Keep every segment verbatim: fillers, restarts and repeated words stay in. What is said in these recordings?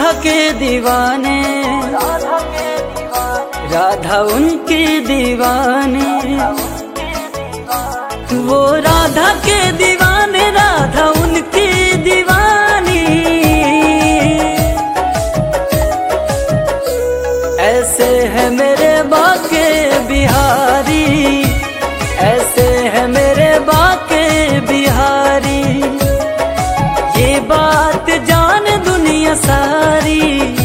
राधा के दीवाने, राधा उनके दीवाने, वो राधा के दीवाने, राधा उनकी दीवानी। ऐसे है मेरे बाके बिहारी, ऐसे है मेरे बाके बिहारी, ये बात जान दुनिया सारी।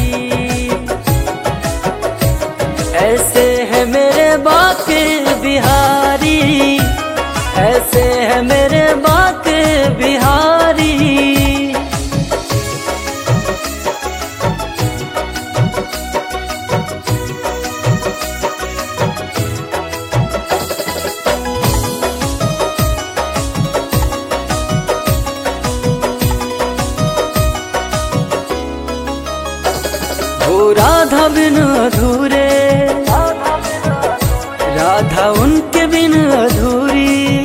ऐसे है मेरे बाके बिहारी, ऐसे है मेरे बाके बिहारी। वो राधा बिन अधूरे, राधा उनके बिन अधूरी,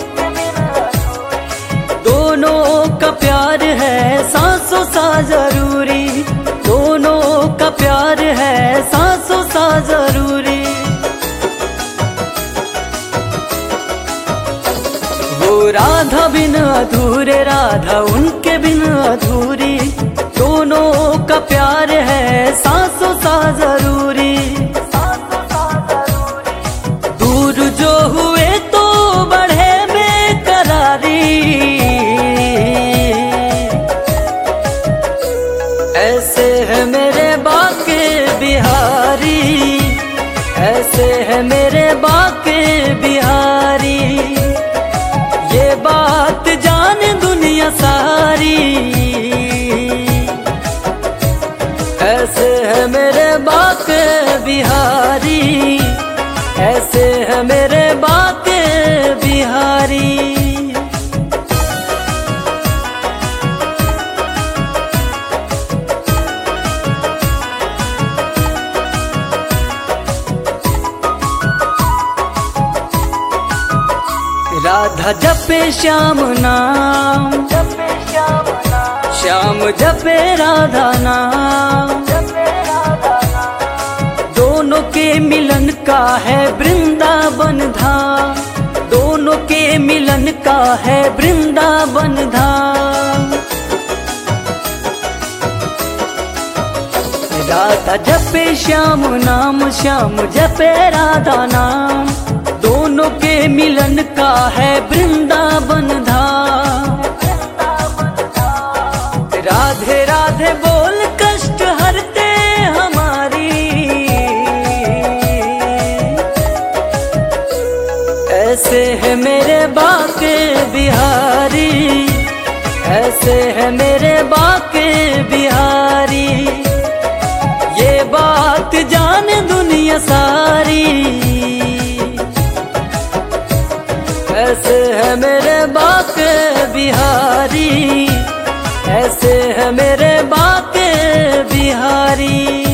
दोनों का प्यार है सांसों सा जरूरी, दोनों का प्यार है सांसों सा जरूरी। वो राधा बिन अधूरे, राधा उनके बिन अधूरी, दोनों का प्यार है सांसों सा जरूरी। दूर जो हुए तो बढ़े बेकरारी, ऐसे है मेरे बाके बिहारी, ऐसे है मेरे बाके बिहारी, ये बात जान दुनिया सारी। ऐसे है मेरे बाके बिहारी, ऐसे है मेरे बाके बिहारी। राधा जपे श्याम नाम, श्याम जपे राधा नाम, दोनों के मिलन का है वृंदावन धाम, दोनों के मिलन का है वृंदावन धाम। राधा जपे श्याम नाम, श्याम जपे राधा नाम, दोनों के मिलन का है वृंदावन धाम। राधे राधे बोल कष्ट हरते हमारी, ऐसे है मेरे बाके बिहारी, ऐसे है मेरे बाके बिहारी, ये बात जान दुनिया सारी। ऐसे है मेरे बाके बिहारी, ऐसे है मेरे बाके बिहारी।